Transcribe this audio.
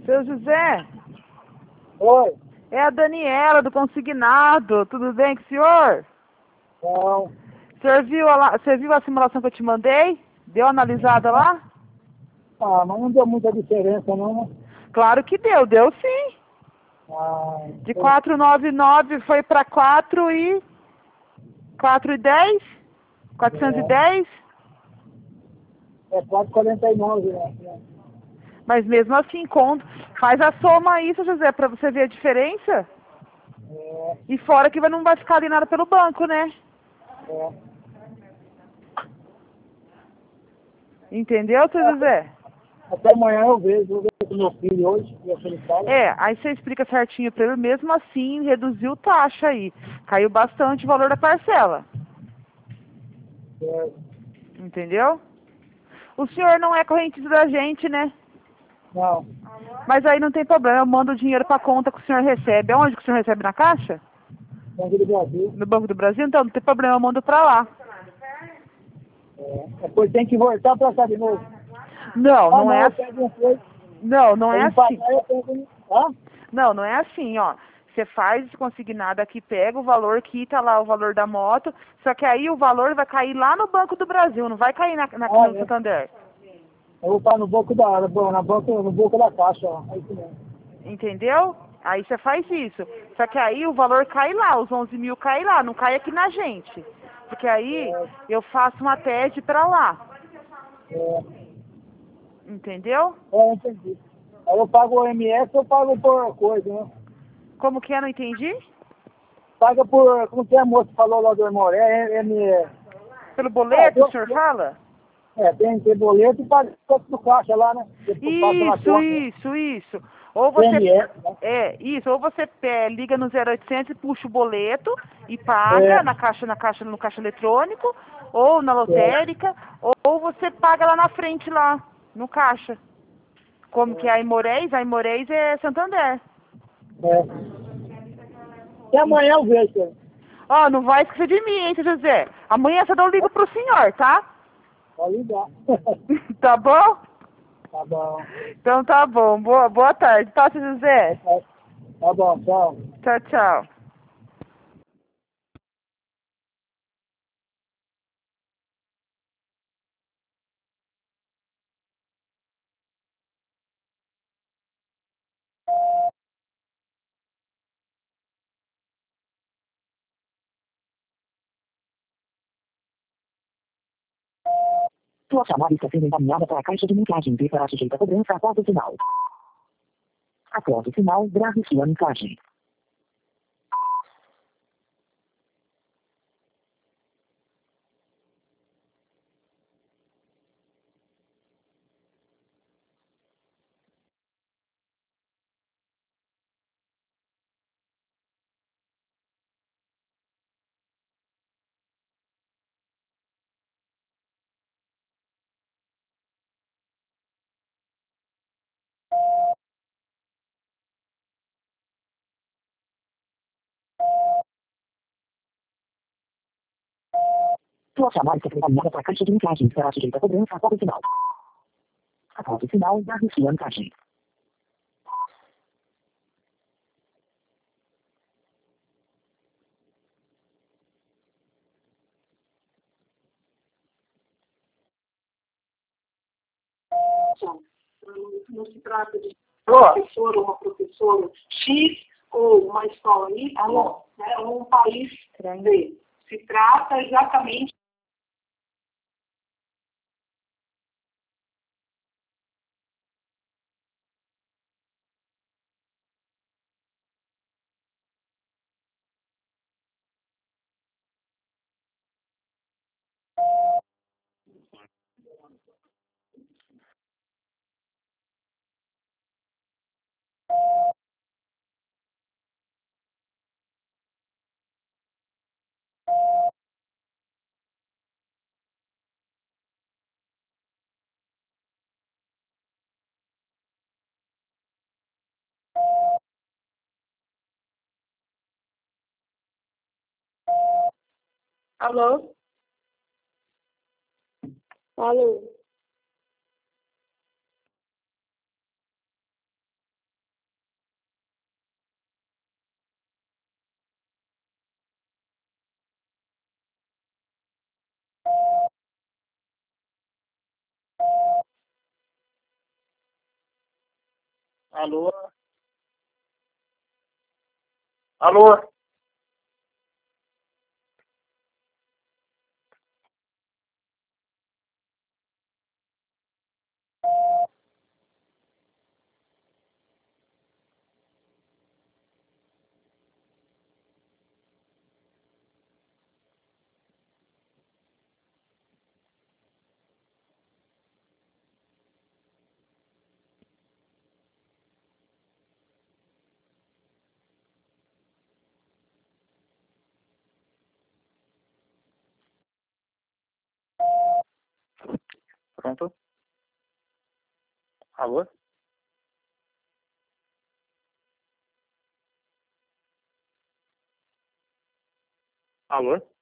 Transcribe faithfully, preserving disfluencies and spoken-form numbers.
Seu José, Oi. é a Daniela do Consignado. Tudo bem com o senhor? Não. O senhor viu a, la- você viu a simulação que eu te mandei? Deu uma analisada lá? Ah, mas não deu muita diferença, não, né? Claro que deu, deu sim. Ah, De quatrocentos e noventa e nove foi para quatro e quatro e dez? quatrocentos e dez? é, é quatro e quarenta e nove, né? Mas mesmo assim, conta. Faz a soma aí, seu José, para você ver a diferença. É, E fora que vai- não vai ficar ali nada pelo banco, né? é. Entendeu, seu José? Até amanhã eu vejo, vou ver com meu filho hoje, ver se ele fala. É, aí você explica certinho para ele, mesmo assim reduziu taxa aí. Caiu bastante o valor da parcela. É, Entendeu? O senhor não é correntista da gente, né? não, Mas aí não tem problema, eu mando o dinheiro para conta que o senhor recebe. Aonde que o senhor recebe? Na Caixa? Banco do Brasil. No Banco do Brasil? Então não tem problema, eu mando para lá. É, depois tem que voltar pra cá de novo. Não, Ah, não não, é eu assim. pego um coisa. Não, não é Eu assim. pagar, eu pego um. Hã? Não, não é assim, ó. Você faz esse consignado aqui, pega o valor, quita lá o valor da moto, só que aí o valor vai cair lá no Banco do Brasil, não vai cair na, na, aqui Ah, no é. Santander. Eu vou estar no banco da na banco, no banco da caixa, ó. É isso mesmo. Entendeu? Aí você faz isso. Só que aí o valor cai lá, os onze mil cai lá, não cai aqui na gente. Porque aí É, eu faço uma T E D pra lá. é, Entendeu? é, entendi. Aí eu pago o M S, eu pago por coisa, né? Como que é? Não entendi? Paga por, como que é a moça que falou lá do Moré, é, M S. Pelo É, boleto, o deu, senhor fala? é, tem que ter boleto e paga do caixa lá, né? Depois passa na Isso, conta, né? isso, isso. Ou você M S, né? é isso, ou você é, liga no zero oitocentos e puxa o boleto e É, paga na caixa, na caixa, no caixa eletrônico, ou na é, lotérica, ou você paga lá na frente lá, no caixa. Como que é a Imorés? A Imorés é Santander. é. E amanhã eu vejo, cara. Ó, não vai esquecer de mim, hein, seu José? Amanhã você não liga pro senhor, tá? Pode ligar. Tá bom? Tá bom. Então tá bom. Boa, boa tarde, tá, seu José? Tá, tá bom, tchau. Tchau, tchau. Sua chamada está sendo encaminhada para a caixa de mensagem e será sujeita a cobrança após o sinal. Após o sinal, grave sua mensagem. Sua chamada está sendo encaminhada para a caixa de mensagem e será sujeita a cobrança após o sinal. Após o sinal, grave sua mensagem. Não se trata de uma professora ou uma professora X ou uma escola Y, né, ou um país Z. Se trata exatamente. Alô? Alô? Alô? Alô? Pronto? Alô? Alô?